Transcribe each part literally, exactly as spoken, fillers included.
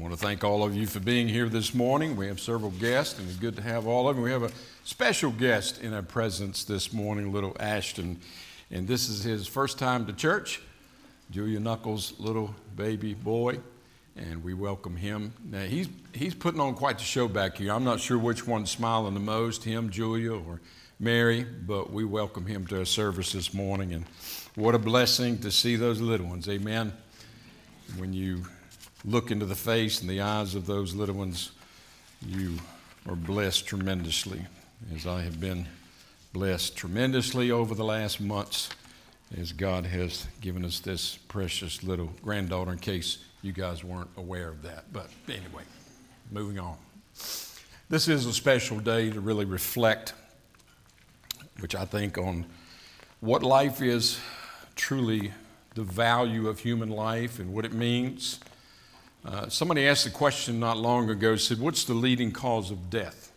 want to thank all of you for being here this morning. We have several guests, and it's good to have all of them. We have a special guest in our presence this morning, little Ashton, and this is his first time to church, Julia Knuckles' little baby boy, and we welcome him. Now, he's he's putting on quite the show back here. I'm not sure which one's smiling the most, him, Julia, or Mary, but we welcome him to our service this morning, and what a blessing to see those little ones, amen. When you look into the face and the eyes of those little ones, you are blessed tremendously, as I have been blessed tremendously over the last months, as God has given us this precious little granddaughter, in case you guys weren't aware of that. But anyway, moving on. This is a special day to really reflect, which I think, on what life is, truly the value of human life and what it means. Uh, somebody asked the question not long ago, said, what's the leading cause of death?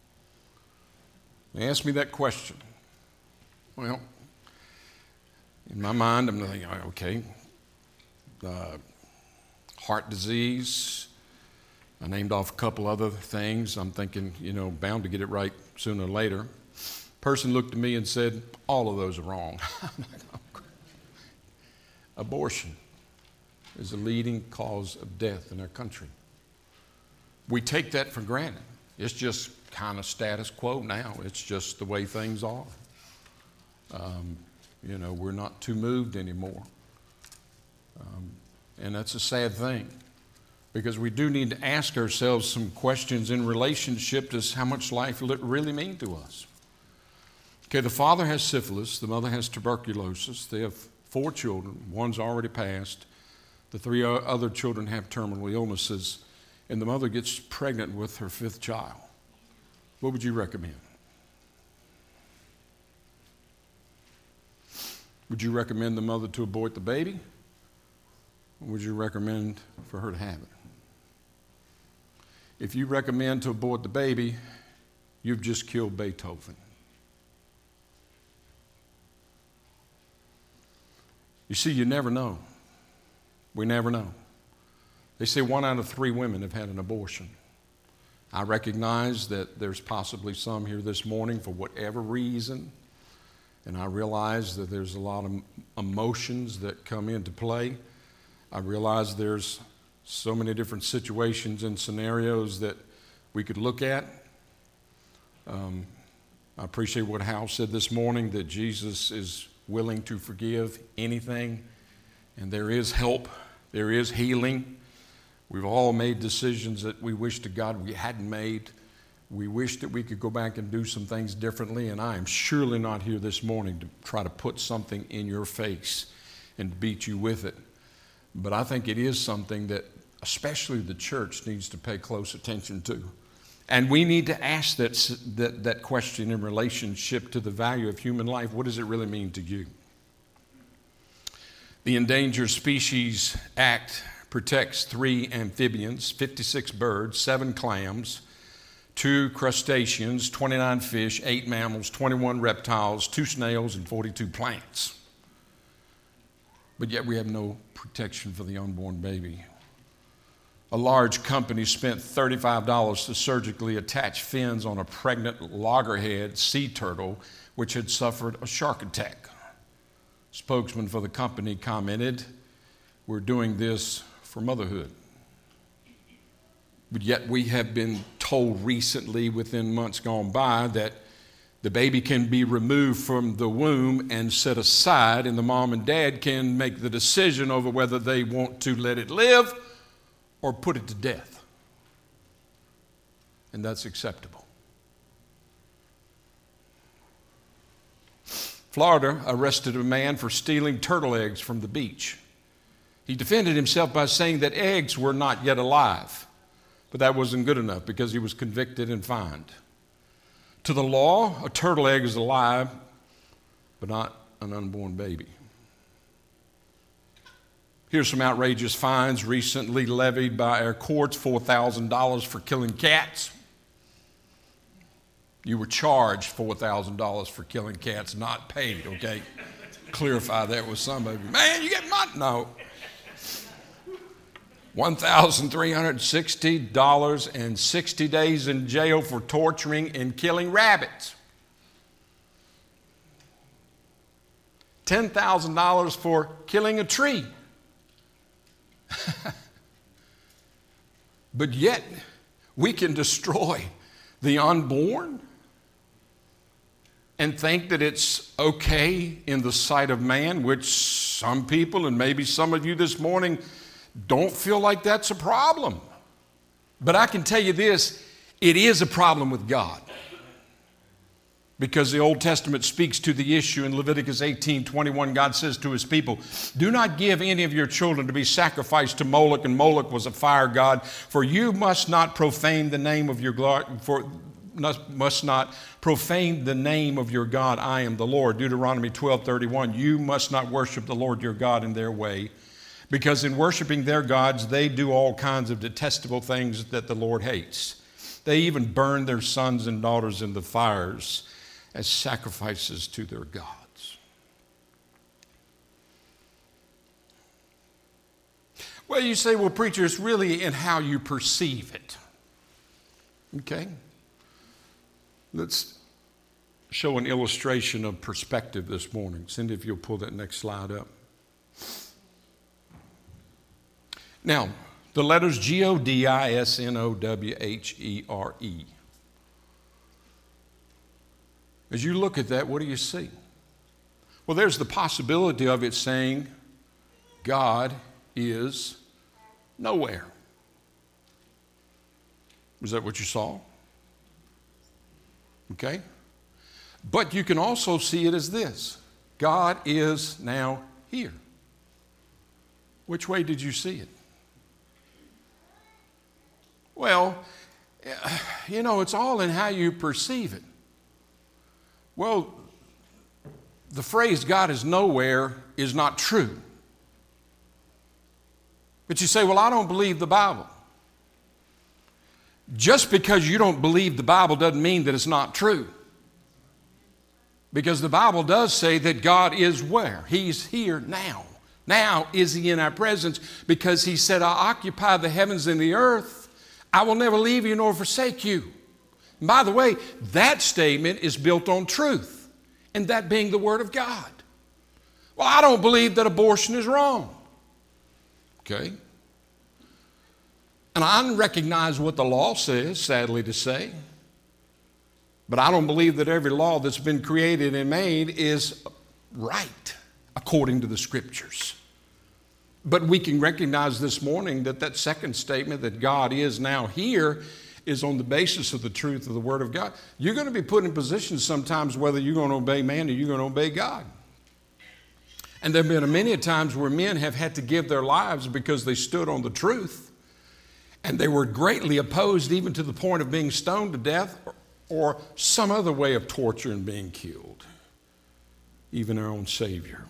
They asked me that question. Well, in my mind, I'm thinking, okay, uh, heart disease. I named off a couple other things. I'm thinking, you know, bound to get it right sooner or later. Person looked at me and said, all of those are wrong. Abortion is the leading cause of death in our country. We take that for granted. It's just kind of status quo now. It's just the way things are. Um, you know, we're not too moved anymore. Um, and that's a sad thing, because we do need to ask ourselves some questions in relationship to how much life really means to us. Okay, the father has syphilis, the mother has tuberculosis, they have four children, one's already passed, the three other children have terminal illnesses, and the mother gets pregnant with her fifth child. What would you recommend? Would you recommend the mother to abort the baby? Or would you recommend for her to have it? If you recommend to abort the baby, you've just killed Beethoven. You see, you never know. We never know. They say one out of three women have had an abortion. I recognize that there's possibly some here this morning for whatever reason, and I realize that there's a lot of emotions that come into play. I realize there's so many different situations and scenarios that we could look at. Um, I appreciate what Hal said this morning, that Jesus is willing to forgive anything, and there is help, there is healing. We've all made decisions that we wish to God we hadn't made. We wish that we could go back and do some things differently, and I am surely not here this morning to try to put something in your face and beat you with it. But I think it is something that especially the church needs to pay close attention to. And we need to ask that, that, that question in relationship to the value of human life. What does it really mean to you? The Endangered Species Act protects three amphibians, fifty-six birds, seven clams, two crustaceans, twenty-nine fish, eight mammals, twenty-one reptiles, two snails, and forty-two plants. But yet we have no protection for the unborn baby. A large company spent thirty-five dollars to surgically attach fins on a pregnant loggerhead sea turtle which had suffered a shark attack. Spokesman for the company commented, "We're doing this for motherhood." But yet we have been told recently, within months gone by, that the baby can be removed from the womb and set aside, and the mom and dad can make the decision over whether they want to let it live or put it to death. And that's acceptable. Florida arrested a man for stealing turtle eggs from the beach. He defended himself by saying that eggs were not yet alive, but that wasn't good enough because he was convicted and fined. To the law, a turtle egg is alive, but not an unborn baby. Here's some outrageous fines recently levied by our courts: four thousand dollars for killing cats. You were charged four thousand dollars for killing cats, not paid, okay? Clarify that with some of you. Man, you get money. No. one thousand three hundred sixty dollars and sixty days in jail for torturing and killing rabbits. ten thousand dollars for killing a tree. But yet, we can destroy the unborn and think that it's okay in the sight of man, which some people, and maybe some of you this morning, don't feel like that's a problem. But I can tell you this, it is a problem with God. Because the Old Testament speaks to the issue in Leviticus eighteen twenty-one. God says to his people, do not give any of your children to be sacrificed to Moloch, and Moloch was a fire god, for you must not profane the name of your God, for must not profane the name of your God. I am the Lord. Deuteronomy twelve thirty-one. You must not worship the Lord your God in their way, because in worshiping their gods, they do all kinds of detestable things that the Lord hates. They even burn their sons and daughters in the fires as sacrifices to their gods. Well, you say, well, preacher, it's really in how you perceive it. Okay? Let's show an illustration of perspective this morning. Cindy, if you'll pull that next slide up. Now, the letters G O D I S N O W H E R E. As you look at that, what do you see? Well, there's the possibility of it saying God is nowhere. Was that what you saw? Okay. But you can also see it as this: God is now here. Which way did you see it? Well, you know, it's all in how you perceive it. Well, the phrase God is nowhere is not true. But you say, well, I don't believe the Bible. Just because you don't believe the Bible doesn't mean that it's not true. Because the Bible does say that God is where? He's here now. Now is he in our presence, because he said, I occupy the heavens and the earth. I will never leave you nor forsake you. And by the way, that statement is built on truth, and that being the Word of God. Well, I don't believe that abortion is wrong. Okay. And I recognize what the law says, sadly to say. But I don't believe that every law that's been created and made is right according to the Scriptures. But we can recognize this morning that that second statement, that God is now here, is on the basis of the truth of the Word of God. You're going to be put in positions sometimes whether you're going to obey man or you're going to obey God. And there have been many times where men have had to give their lives because they stood on the truth, and they were greatly opposed even to the point of being stoned to death or, or some other way of torture and being killed. Even our own Savior.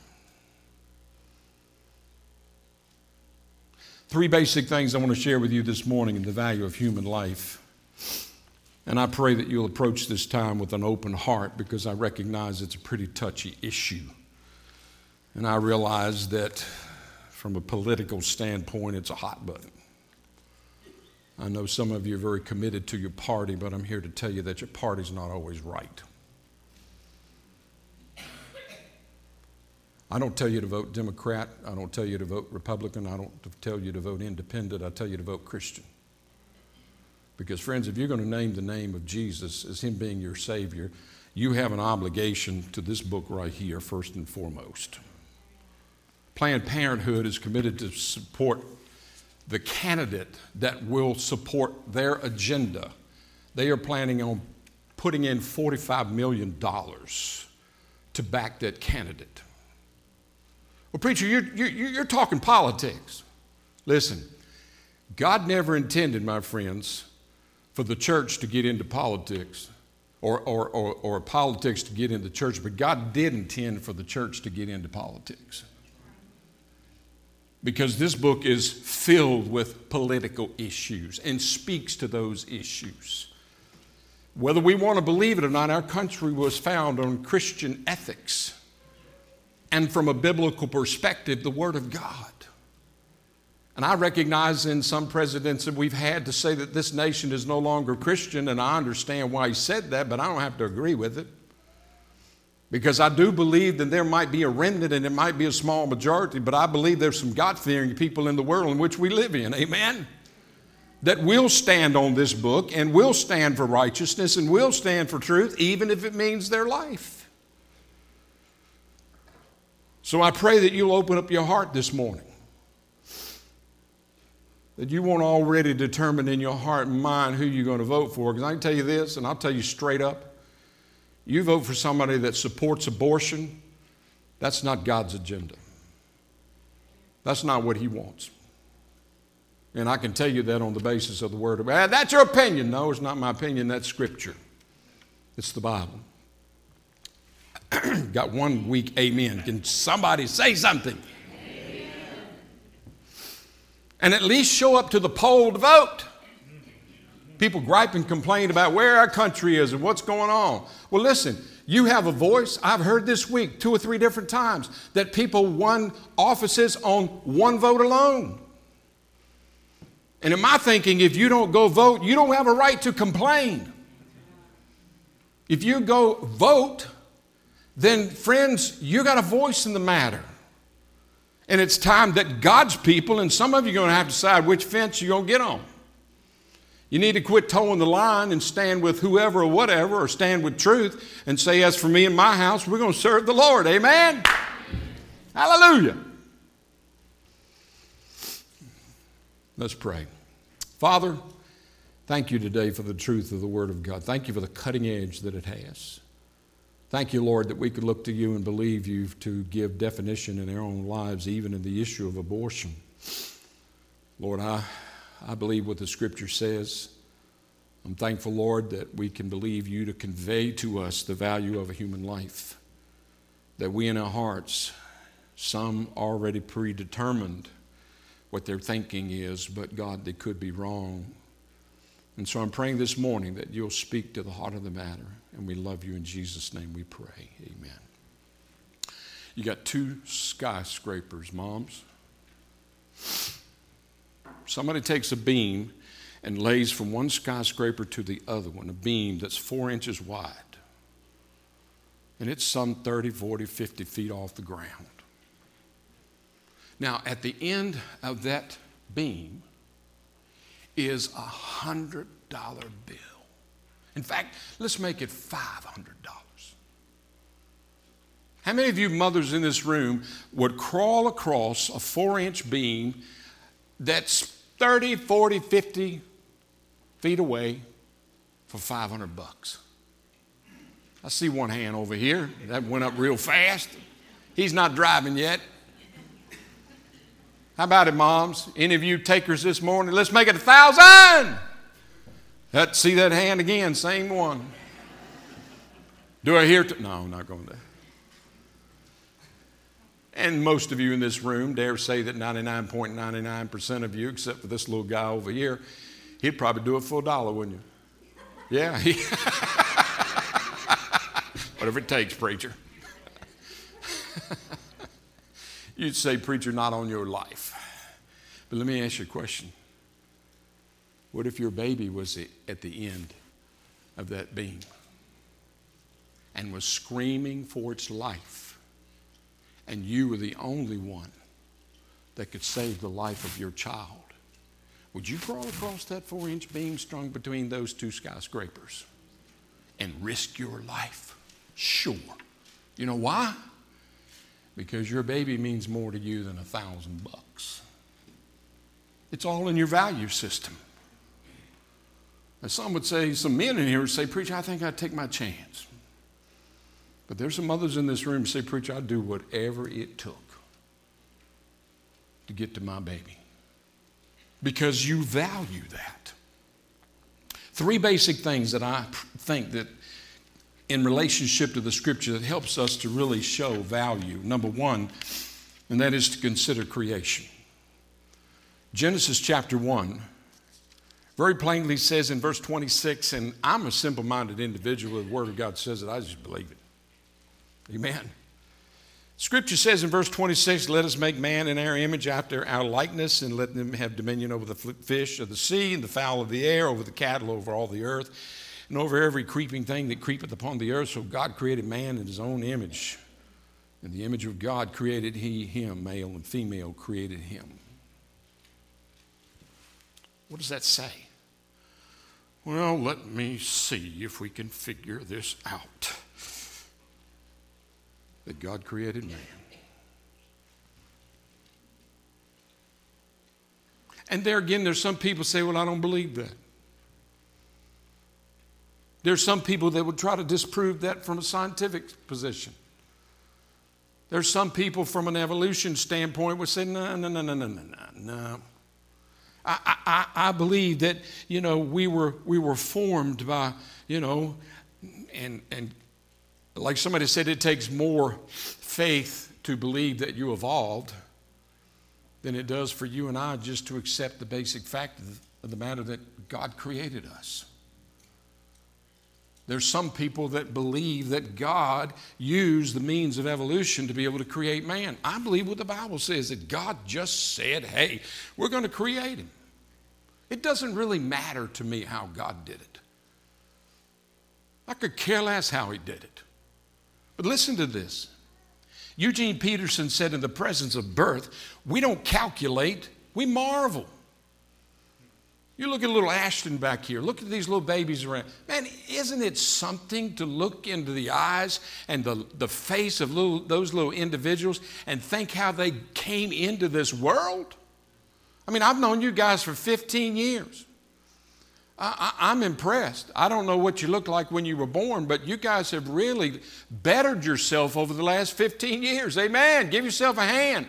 Three basic things I want to share with you this morning in the value of human life. And I pray that you'll approach this time with an open heart, because I recognize it's a pretty touchy issue. And I realize that from a political standpoint, it's a hot button. I know some of you are very committed to your party, but I'm here to tell you that your party's not always right. I don't tell you to vote Democrat. I don't tell you to vote Republican. I don't tell you to vote independent. I tell you to vote Christian. Because, friends, if you're going to name the name of Jesus as him being your Savior, you have an obligation to this book right here, first and foremost. Planned Parenthood is committed to support the candidate that will support their agenda. They are planning on putting in forty-five million dollars to back that candidate. Well, preacher, you're, you're, you're talking politics. Listen, God never intended, my friends, for the church to get into politics or, or, or, or politics to get into church, but God did intend for the church to get into politics. Because this book is filled with political issues and speaks to those issues. Whether we want to believe it or not, our country was founded on Christian ethics. And from a biblical perspective, the Word of God. And I recognize in some presidents that we've had to say that this nation is no longer Christian, and I understand why he said that, but I don't have to agree with it. Because I do believe that there might be a remnant and it might be a small majority, but I believe there's some God-fearing people in the world in which we live in, amen? That will stand on this book and will stand for righteousness and will stand for truth, even if it means their life. So I pray that you'll open up your heart this morning. That you won't already determine in your heart and mind who you're going to vote for. Because I can tell you this, and I'll tell you straight up, you vote for somebody that supports abortion, that's not God's agenda. That's not what he wants. And I can tell you that on the basis of the Word of God. That's your opinion. No, it's not my opinion. That's Scripture. It's the Bible. Got one weak amen. Can somebody say something? Amen. And at least show up to the poll to vote. People gripe and complain about where our country is and what's going on. Well, listen, you have a voice. I've heard this week two or three different times that people won offices on one vote alone. And in my thinking, if you don't go vote, you don't have a right to complain. If you go vote, then friends, you got a voice in the matter. And it's time that God's people, and some of you are going to have to decide which fence you're going to get on. You need to quit towing the line and stand with whoever or whatever, or stand with truth and say, as for me and my house, we're going to serve the Lord. Amen? Hallelujah. Let's pray. Father, thank you today for the truth of the Word of God. Thank you for the cutting edge that it has. Thank you, Lord, that we could look to you and believe you to give definition in our own lives, even in the issue of abortion. Lord, I... I believe what the Scripture says. I'm thankful, Lord, that we can believe you to convey to us the value of a human life. That we in our hearts, some already predetermined what their thinking is, but God, they could be wrong. And so I'm praying this morning that you'll speak to the heart of the matter. And we love you in Jesus' name we pray. Amen. You got two skyscrapers, moms. Somebody takes a beam and lays from one skyscraper to the other one, a beam that's four inches wide. And it's some thirty, forty, fifty feet off the ground. Now, at the end of that beam is a one hundred dollar bill. In fact, let's make it five hundred dollars. How many of you mothers in this room would crawl across a four-inch beam that's thirty, forty, fifty feet away for five hundred bucks? I see one hand over here. That went up real fast. He's not driving yet. How about it, moms? Any of you takers this morning? Let's make it a thousand. That, see that hand again, same one. Do I hear? T- no, I'm not going there. And most of you in this room dare say that ninety-nine point nine nine percent of you, except for this little guy over here, he'd probably do it for a dollar, wouldn't you? Yeah. Whatever it takes, preacher. You'd say, preacher, not on your life. But let me ask you a question. What if your baby was at the end of that beam and was screaming for its life, and you were the only one that could save the life of your child? Would you crawl across that four-inch beam strung between those two skyscrapers and risk your life? Sure. You know why? Because your baby means more to you than a thousand bucks. It's all in your value system. And some would say, some men in here would say, preacher, I think I'd take my chance. But there's some others in this room who say, preacher, I'd do whatever it took to get to my baby. Because you value that. Three basic things that I think that in relationship to the Scripture that helps us to really show value. Number one, and that is to consider creation. Genesis chapter one very plainly says in verse twenty-six, and I'm a simple-minded individual. The Word of God says it, I just believe it. Amen. Scripture says in verse twenty-six, let us make man in our image after our likeness, and let them have dominion over the fish of the sea and the fowl of the air, over the cattle, over all the earth, and over every creeping thing that creepeth upon the earth. So God created man in his own image. In the image of God created he him, male and female created him. What does that say? Well, let me see if we can figure this out. That God created man. And there again, there's some people say, well, I don't believe that. There's some people that would try to disprove that from a scientific position. There's some people from an evolution standpoint would say, no, no, no, no, no, no, no, no. I, I, I believe that, you know, we were we were formed by, you know, and and like somebody said, it takes more faith to believe that you evolved than it does for you and I just to accept the basic fact of the matter that God created us. There's some people that believe that God used the means of evolution to be able to create man. I believe what the Bible says, that God just said, hey, we're going to create him. It doesn't really matter to me how God did it. I could care less how he did it. But listen to this. Eugene Peterson said, in the presence of birth, we don't calculate, we marvel. You look at little Ashton back here. Look at these little babies around. Man, isn't it something to look into the eyes and the, the face of little, those little individuals and think how they came into this world? I mean, I've known you guys for fifteen years. I, I, I'm impressed. I don't know what you looked like when you were born, but you guys have really bettered yourself over the last fifteen years. Amen. Give yourself a hand.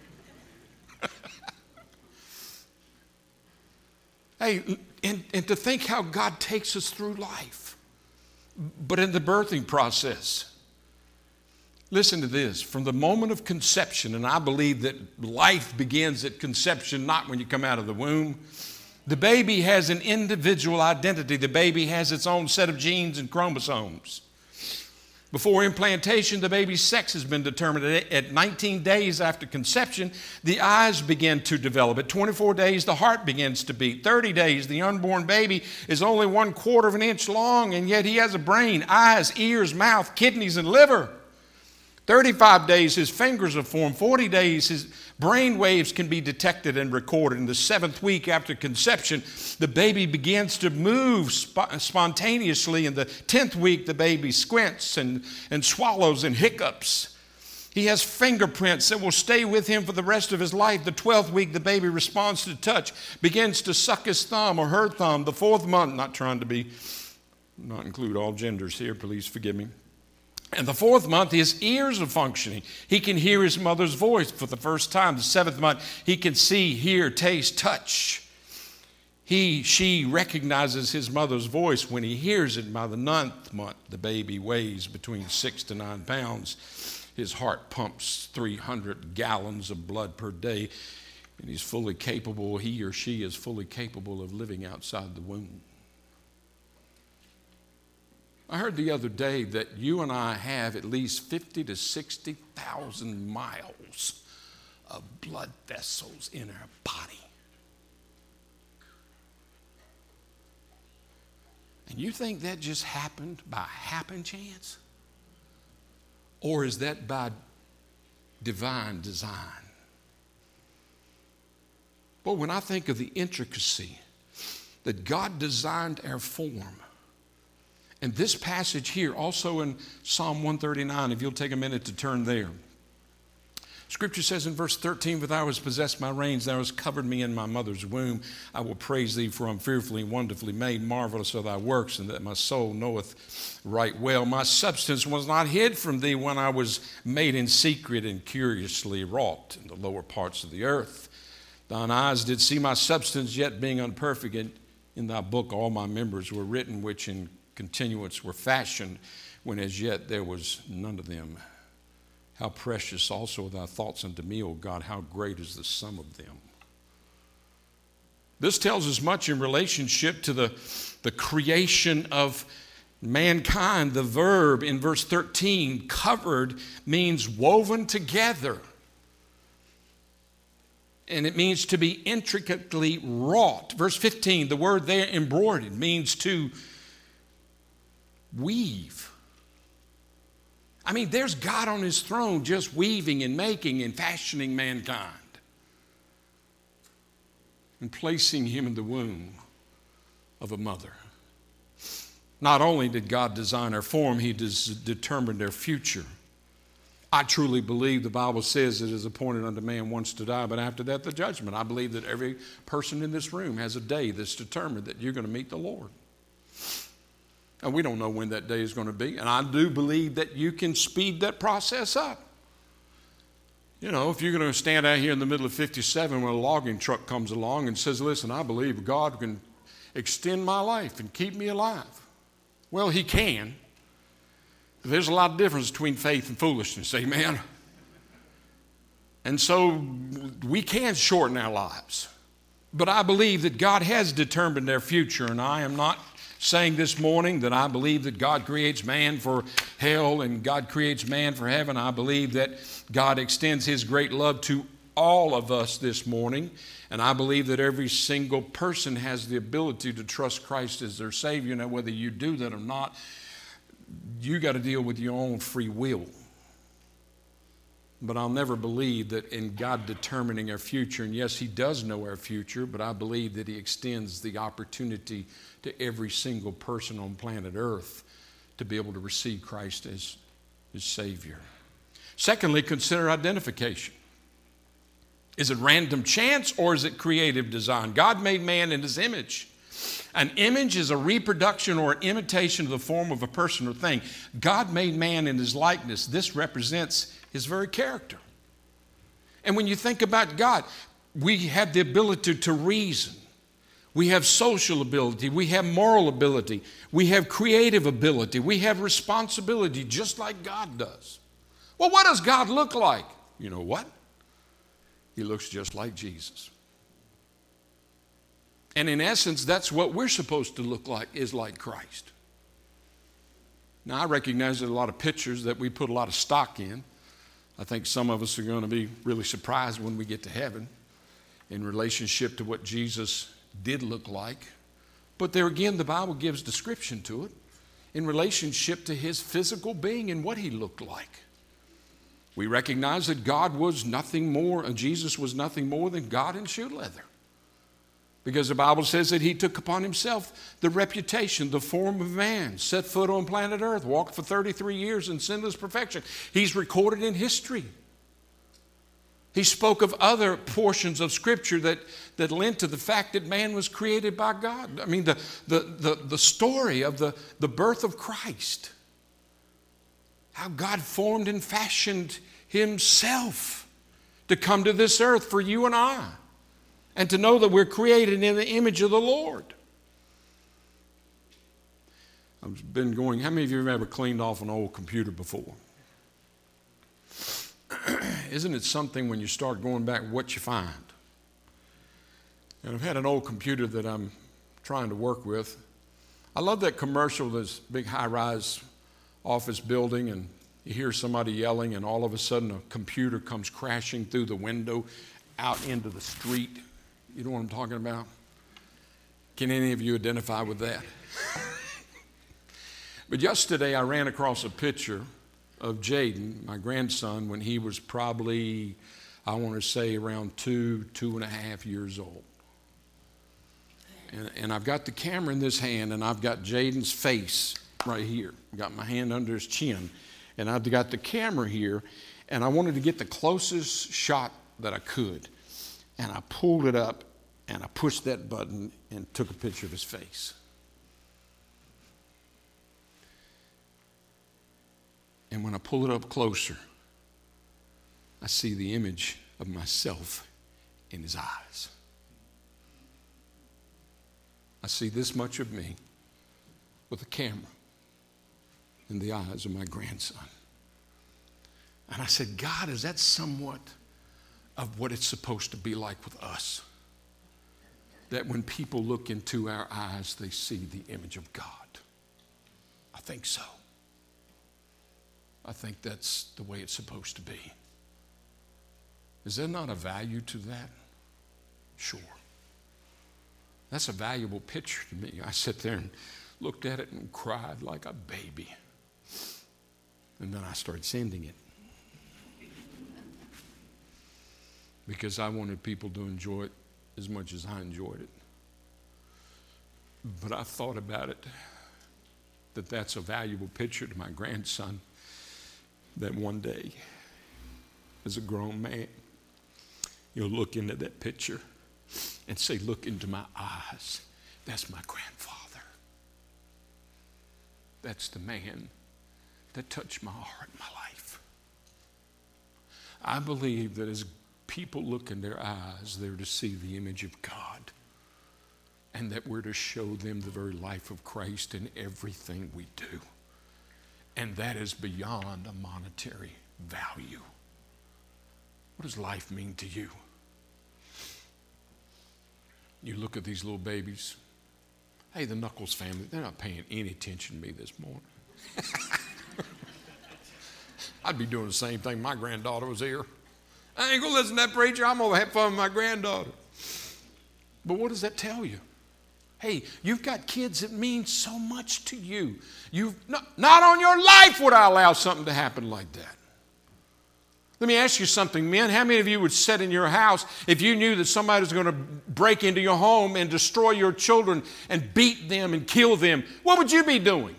Hey, and, and to think how God takes us through life, but in the birthing process. Listen to this. From the moment of conception, and I believe that life begins at conception, not when you come out of the womb. The baby has an individual identity. The baby has its own set of genes and chromosomes. Before implantation, the baby's sex has been determined. At nineteen days after conception, the eyes begin to develop. At twenty-four days, the heart begins to beat. thirty days, the unborn baby is only one quarter of an inch long, and yet he has a brain, eyes, ears, mouth, kidneys, and liver. thirty-five days, his fingers are formed. forty days, his brain waves can be detected and recorded. In the seventh week after conception, the baby begins to move sp- spontaneously. In the tenth week, the baby squints and, and swallows and hiccups. He has fingerprints that will stay with him for the rest of his life. The twelfth week, the baby responds to touch, begins to suck his thumb or her thumb. The fourth month, not trying to be, not include all genders here, please forgive me. And the fourth month, his ears are functioning. He can hear his mother's voice for the first time. The seventh month, he can see, hear, taste, touch. He, she recognizes his mother's voice when he hears it. By the ninth month, the baby weighs between six to nine pounds. His heart pumps three hundred gallons of blood per day. And he's fully capable, he or she is fully capable of living outside the womb. I heard the other day that you and I have at least fifty to sixty thousand miles of blood vessels in our body. And you think that just happened by happen chance? Or is that by divine design? Well, when I think of the intricacy that God designed our form, and this passage here, also in Psalm one thirty-nine, if you'll take a minute to turn there. Scripture says in verse thirteen, "For thou hast possessed my reins, thou hast covered me in my mother's womb. I will praise thee, for I am fearfully and wonderfully made. Marvelous are thy works, and that my soul knoweth right well. My substance was not hid from thee when I was made in secret and curiously wrought in the lower parts of the earth. Thine eyes did see my substance, yet being unperfect. And in thy book all my members were written, which in continuance were fashioned, when as yet there was none of them. How precious also are thy thoughts unto me, O God, how great is the sum of them." This tells us much in relationship to the, the creation of Mankind, the verb in verse thirteen, covered, means woven together. And it means to be intricately wrought. Verse fifteen, the word there, embroidered, means to weave. I mean, there's God on his throne just weaving and making and fashioning mankind and placing him in the womb of a mother. Not only did God design our form, he des- determined their future. I truly believe the Bible says it is appointed unto man once to die, but after that the judgment. I believe that every person in this room has a day that's determined that you're going to meet the Lord. And we don't know when that day is going to be. And I do believe that you can speed that process up. You know, if you're going to stand out here in the middle of fifty-seven when a logging truck comes along and says, listen, I believe God can extend my life and keep me alive. Well, he can. But there's a lot of difference between faith and foolishness, amen? And so we can shorten our lives. But I believe that God has determined their future, and I am not saying this morning that I believe that God creates man for hell and God creates man for heaven. I believe that God extends his great love to all of us this morning, and I believe that every single person has the ability to trust Christ as their Savior. Now, whether you do that or not, you got to deal with your own free will. But I'll never believe that in God determining our future, and yes, he does know our future, but I believe that he extends the opportunity to every single person on planet Earth to be able to receive Christ as his Savior. Secondly, consider identification. Is it random chance or is it creative design? God made man in his image. An image is a reproduction or an imitation of the form of a person or thing. God made man in his likeness. This represents his very character. And when you think about God, we have the ability to reason. We have social ability. We have moral ability. We have creative ability. We have responsibility just like God does. Well, what does God look like? You know what? He looks just like Jesus. And in essence, that's what we're supposed to look like, is like Christ. Now, I recognize there's a lot of pictures that we put a lot of stock in. I think some of us are going to be really surprised when we get to heaven in relationship to what Jesus did look like. But there again, the Bible gives description to it in relationship to his physical being and what he looked like. We recognize that God was nothing more, and Jesus was nothing more than God in shoe leather. Because the Bible says that he took upon himself the reputation, the form of man, set foot on planet Earth, walked for thirty-three years in sinless perfection. He's recorded in history. He spoke of other portions of Scripture that, that lent to the fact that man was created by God. I mean, the, the, the, the story of the, the birth of Christ, how God formed and fashioned himself to come to this earth for you and I, and to know that we're created in the image of the Lord. I've been going, how many of you have ever cleaned off an old computer before? Isn't it something when you start going back what you find? And I've had an old computer that I'm trying to work with. I love that commercial, this big high-rise office building, and you hear somebody yelling, and all of a sudden a computer comes crashing through the window out into the street. You know what I'm talking about? Can any of you identify with that? But yesterday I ran across a picture of Jaden, my grandson, when he was probably, I want to say, around two, two and a half years old. And, and I've got the camera in this hand, and I've got Jaden's face right here. I've got my hand under his chin, and I've got the camera here, and I wanted to get the closest shot that I could. And I pulled it up, and I pushed that button and took a picture of his face. And when I pull it up closer, I see the image of myself in his eyes. I see this much of me with a camera in the eyes of my grandson. And I said, God, is that somewhat of what it's supposed to be like with us? That when people look into our eyes, they see the image of God. I think so. I think that's the way it's supposed to be. Is there not a value to that? Sure. That's a valuable picture to me. I sat there and looked at it and cried like a baby. And then I started sending it. Because I wanted people to enjoy it as much as I enjoyed it. But I thought about it, that that's a valuable picture to my grandson, that one day, as a grown man, you'll look into that picture and say, look into my eyes. That's my grandfather. That's the man that touched my heart and my life. I believe that as people look in their eyes, they're to see the image of God, and that we're to show them the very life of Christ in everything we do. And that is beyond a monetary value. What does life mean to you? You look at these little babies. Hey, the Knuckles family, they're not paying any attention to me this morning. I'd be doing the same thing if my granddaughter was here. I ain't going to listen to that preacher. I'm going to have fun with my granddaughter. But what does that tell you? Hey, you've got kids that mean so much to you. You've not, not on your life would I allow something to happen like that. Let me ask you something, men. How many of you would sit in your house if you knew that somebody was going to break into your home and destroy your children and beat them and kill them? What would you be doing?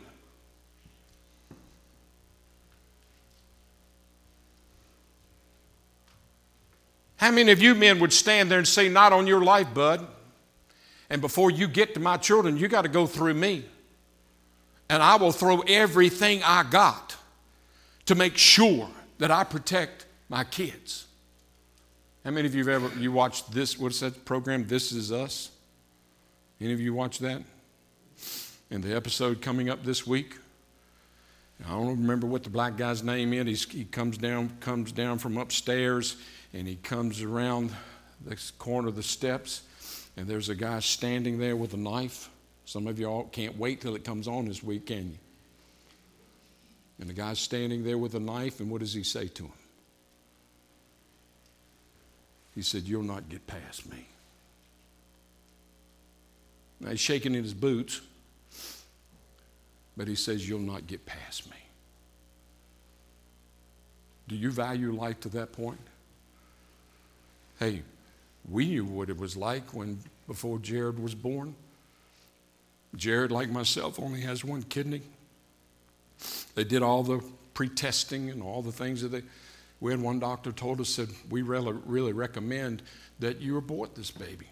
How many of you men would stand there and say, not on your life, bud? And before you get to my children, you got to go through me. And I will throw everything I got to make sure that I protect my kids. How many of you have ever, you watched this, what's that program, This Is Us? Any of you watch that? And the episode coming up this week, I don't remember what the black guy's name is. He's, he comes down, comes down from upstairs, and he comes around the corner of the steps, and there's a guy standing there with a knife. Some of you all can't wait till it comes on this week, can you? And the guy's standing there with a knife, and what does he say to him? He said, you'll not get past me. Now he's shaking in his boots, but he says, you'll not get past me. Do you value life to that point? Hey, we knew what it was like when before Jared was born. Jared, like myself, only has one kidney. They did all the pre-testing and all the things that they, we had one doctor told us that we really, really recommend that you abort this baby.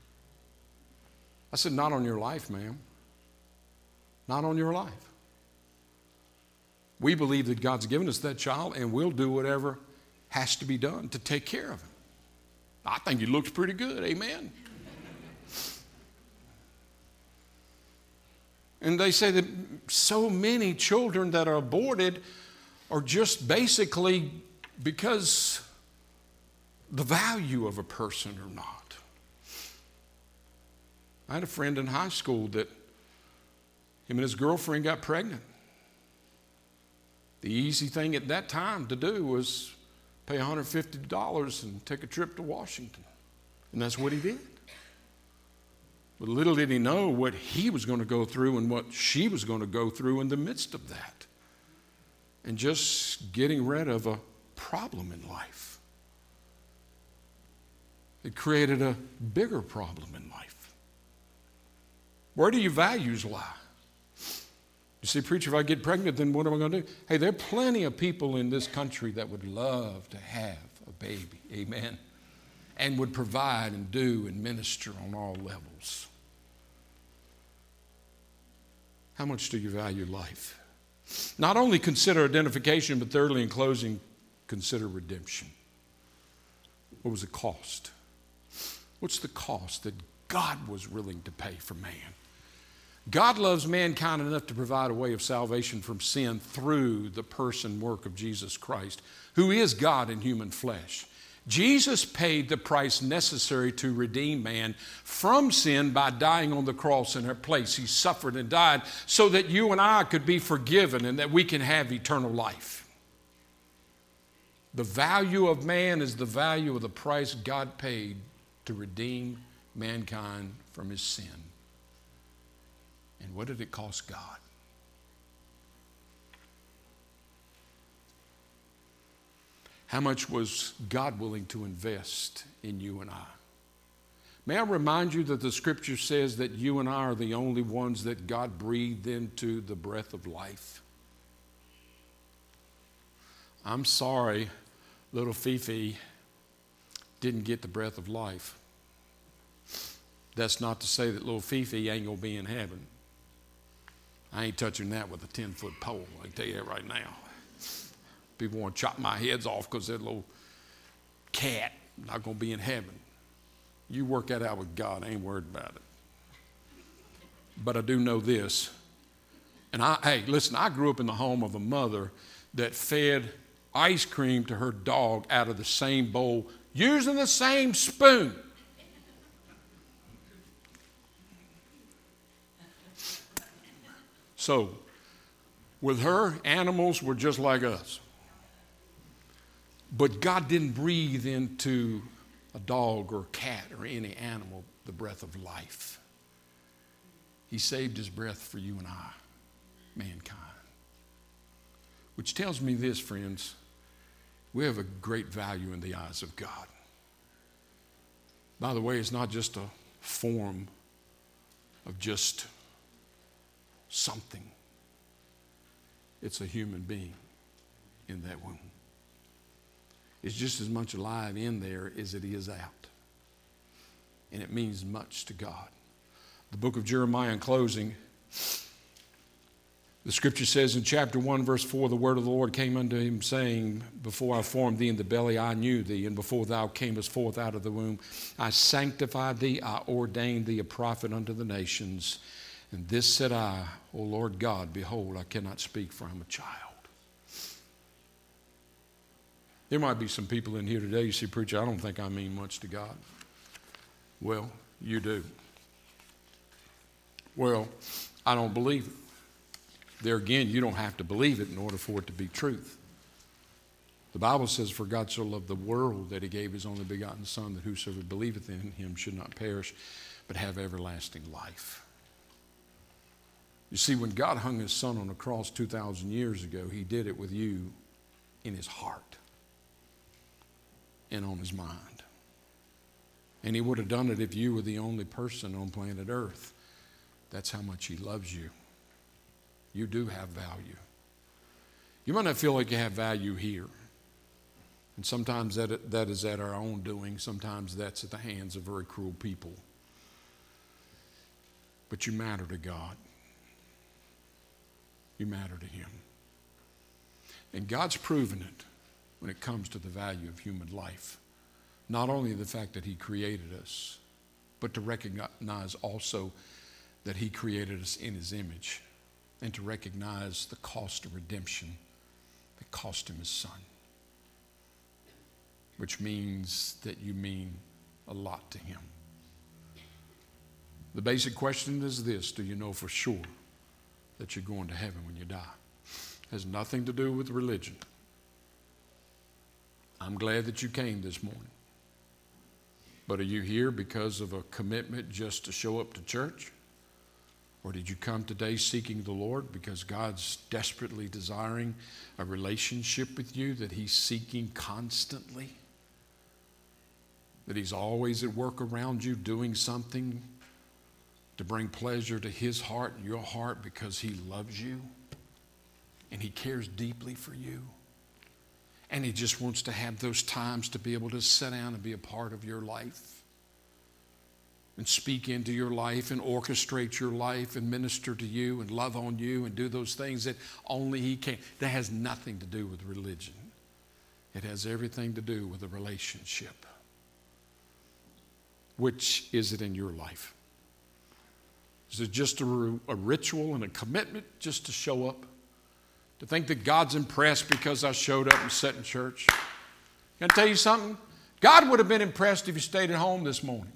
I said, not on your life, ma'am. Not on your life. We believe that God's given us that child, and we'll do whatever has to be done to take care of him. I think he looks pretty good, amen. And they say that so many children that are aborted are just basically because the value of a person or not. I had a friend in high school that him and his girlfriend got pregnant. The easy thing at that time to do was pay one hundred fifty dollars and take a trip to Washington. And that's what he did. But little did he know what he was going to go through and what she was going to go through in the midst of that. And just getting rid of a problem in life. It created a bigger problem in life. Where do your values lie? You say, preacher, if I get pregnant, then what am I going to do? Hey, there are plenty of people in this country that would love to have a baby. Amen. And would provide and do and minister on all levels. How much do you value life? Not only consider identification, but thirdly, in closing, consider redemption. What was the cost? What's the cost that God was willing to pay for man? God loves mankind enough to provide a way of salvation from sin through the person work of Jesus Christ, who is God in human flesh. Jesus paid the price necessary to redeem man from sin by dying on the cross in our place. He suffered and died so that you and I could be forgiven and that we can have eternal life. The value of man is the value of the price God paid to redeem mankind from his sin. And what did it cost God? How much was God willing to invest in you and I? May I remind you that the scripture says that you and I are the only ones that God breathed into the breath of life. I'm sorry, little Fifi didn't get the breath of life. That's not to say that little Fifi ain't going to be in heaven. I ain't touching that with a ten-foot pole, I can tell you that right now. People want to chop my heads off because that little cat not going to be in heaven. You work that out with God. I ain't worried about it. But I do know this. And I, hey, listen, I grew up in the home of a mother that fed ice cream to her dog out of the same bowl using the same spoon. So, with her, animals were just like us. But God didn't breathe into a dog or a cat or any animal the breath of life. He saved his breath for you and I, mankind. Which tells me this, friends, we have a great value in the eyes of God. By the way, it's not just a form of just something. It's a human being in that womb. It's just as much alive in there as it is out. And it means much to God. The book of Jeremiah in closing, the scripture says in chapter one, verse four, the word of the Lord came unto him, saying, before I formed thee in the belly, I knew thee, and before thou camest forth out of the womb, I sanctified thee, I ordained thee a prophet unto the nations. And this said I, O Lord God, behold, I cannot speak, for I am a child. There might be some people in here today, you see, preacher, I don't think I mean much to God. Well, you do. Well, I don't believe it. There again, you don't have to believe it in order for it to be truth. The Bible says, for God so loved the world that he gave his only begotten Son, that whosoever believeth in him should not perish, but have everlasting life. You see, when God hung his Son on the cross two thousand years ago, he did it with you in his heart and on his mind. And he would have done it if you were the only person on planet Earth. That's how much he loves you. You do have value. You might not feel like you have value here. And sometimes that, that is at our own doing. Sometimes that's at the hands of very cruel people. But you matter to God. You matter to him. And God's proven it when it comes to the value of human life. Not only the fact that he created us, but to recognize also that he created us in his image, and to recognize the cost of redemption that cost him his Son, which means that you mean a lot to him. The basic question is this: do you know for sure that you're going to heaven when you die? It has nothing to do with religion. I'm glad that you came this morning. But are you here because of a commitment just to show up to church? Or did you come today seeking the Lord because God's desperately desiring a relationship with you that he's seeking constantly? That he's always at work around you doing something to bring pleasure to his heart and your heart because he loves you and he cares deeply for you. And he just wants to have those times to be able to sit down and be a part of your life and speak into your life and orchestrate your life and minister to you and love on you and do those things that only he can. That has nothing to do with religion. It has everything to do with a relationship. Which is it in your life? Is it just a, a ritual and a commitment just to show up? To think that God's impressed because I showed up and sat in church? Can I tell you something? God would have been impressed if you stayed at home this morning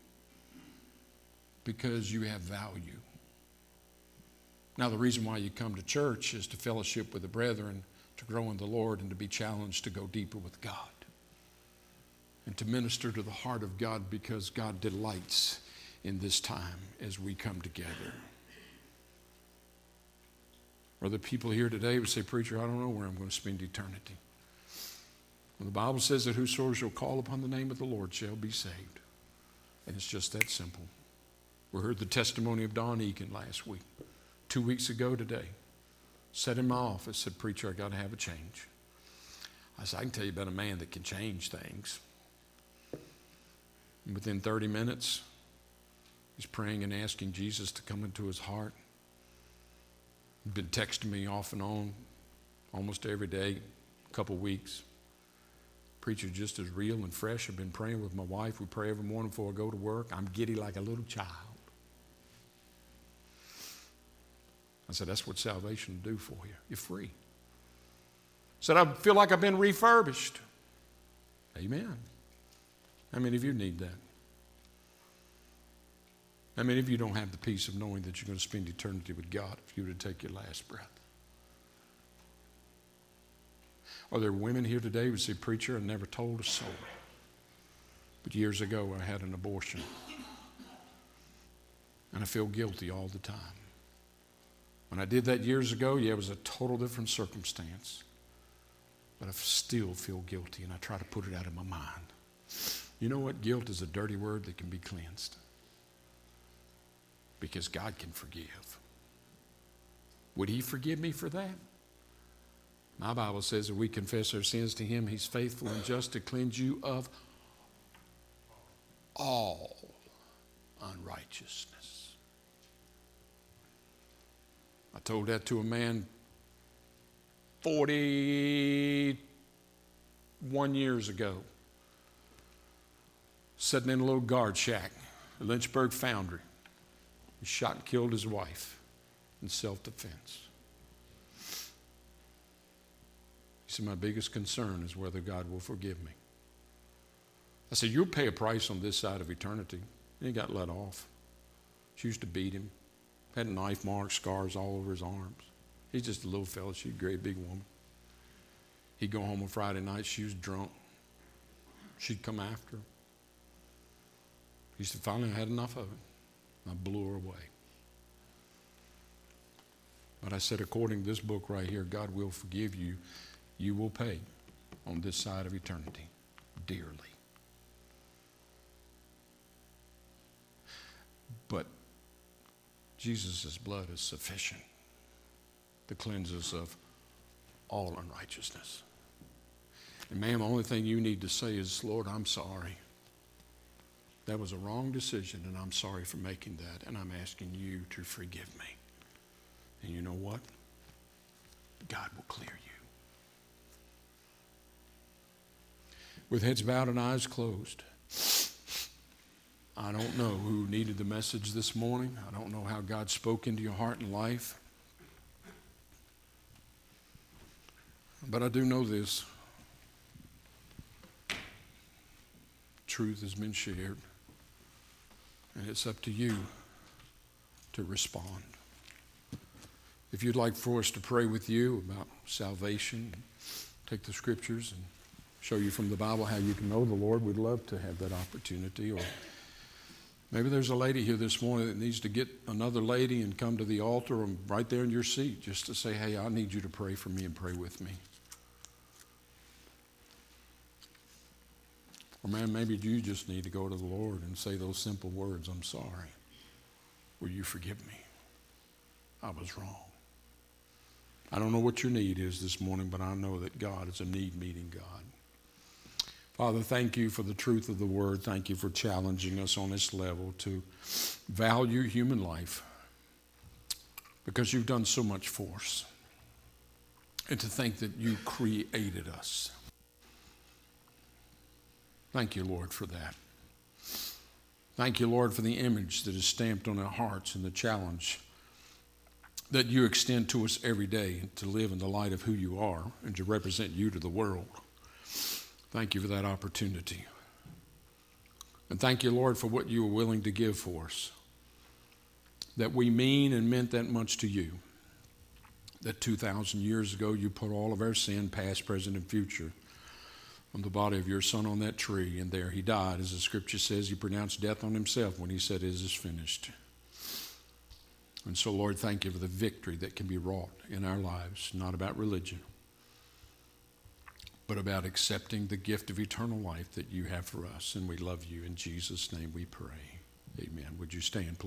because you have value. Now, the reason why you come to church is to fellowship with the brethren, to grow in the Lord, and to be challenged to go deeper with God and to minister to the heart of God, because God delights in this time as we come together. Or the people here today would say, "Preacher, I don't know where I'm going to spend eternity." Well, the Bible says that whosoever shall call upon the name of the Lord shall be saved. And it's just that simple. We heard the testimony of Don Eakin last week. Two weeks ago today, sat in my office, said, "Preacher, I got to have a change." I said, "I can tell you about a man that can change things." And within thirty minutes, he's praying and asking Jesus to come into his heart. He'd been texting me off and on almost every day, a couple weeks. "Preacher, just as real and fresh. I've been praying with my wife. We pray every morning before I go to work. I'm giddy like a little child." I said, "That's what salvation will do for you. You're free." I said, "I feel like I've been refurbished." Amen. How many of you need that? How many of you don't have the peace of knowing that you're going to spend eternity with God if you were to take your last breath? Are there women here today who say, "Preacher, I never told a soul, but years ago I had an abortion, and I feel guilty all the time. When I did that years ago, yeah, it was a total different circumstance, but I still feel guilty, and I try to put it out of my mind." You know what? Guilt is a dirty word that can be cleansed, because God can forgive. Would he forgive me for that? My Bible says that we confess our sins to him. He's faithful and just to cleanse you of all unrighteousness. I told that to a man forty-one years ago, sitting in a little guard shack at Lynchburg Foundry. He shot and killed his wife in self-defense. He said, "My biggest concern is whether God will forgive me." I said, "You'll pay a price on this side of eternity." And he got let off. She used to beat him. Had knife marks, scars all over his arms. He's just a little fella. She's a great big woman. He'd go home on Friday night. She was drunk. She'd come after him. He said, "Finally, I had enough of it. I blew her away." But I said, according to this book right here, God will forgive you. You will pay on this side of eternity dearly. But Jesus' blood is sufficient to cleanse us of all unrighteousness. And ma'am, the only thing you need to say is, "Lord, I'm sorry. That was a wrong decision, and I'm sorry for making that, and I'm asking you to forgive me." And you know what? God will clear you. With heads bowed and eyes closed, I don't know who needed the message this morning. I don't know how God spoke into your heart and life. But I do know this. Truth has been shared. And it's up to you to respond. If you'd like for us to pray with you about salvation, take the scriptures and show you from the Bible how you can know the Lord, we'd love to have that opportunity. Or maybe there's a lady here this morning that needs to get another lady and come to the altar and right there in your seat just to say, "Hey, I need you to pray for me and pray with me." Or man, maybe you just need to go to the Lord and say those simple words, "I'm sorry. Will you forgive me? I was wrong." I don't know what your need is this morning, but I know that God is a need-meeting God. Father, thank you for the truth of the word. Thank you for challenging us on this level to value human life, because you've done so much for us. And to think that you created us. Thank you, Lord, for that. Thank you, Lord, for the image that is stamped on our hearts and the challenge that you extend to us every day to live in the light of who you are and to represent you to the world. Thank you for that opportunity. And thank you, Lord, for what you were willing to give for us. That we mean and meant that much to you. That two thousand years ago you put all of our sin, past, present, and future, on the body of your Son on that tree. And there he died. As the scripture says, he pronounced death on himself when he said, "It is finished." And so, Lord, thank you for the victory that can be wrought in our lives, not about religion, but about accepting the gift of eternal life that you have for us. And we love you. In Jesus' name we pray. Amen. Would you stand, please?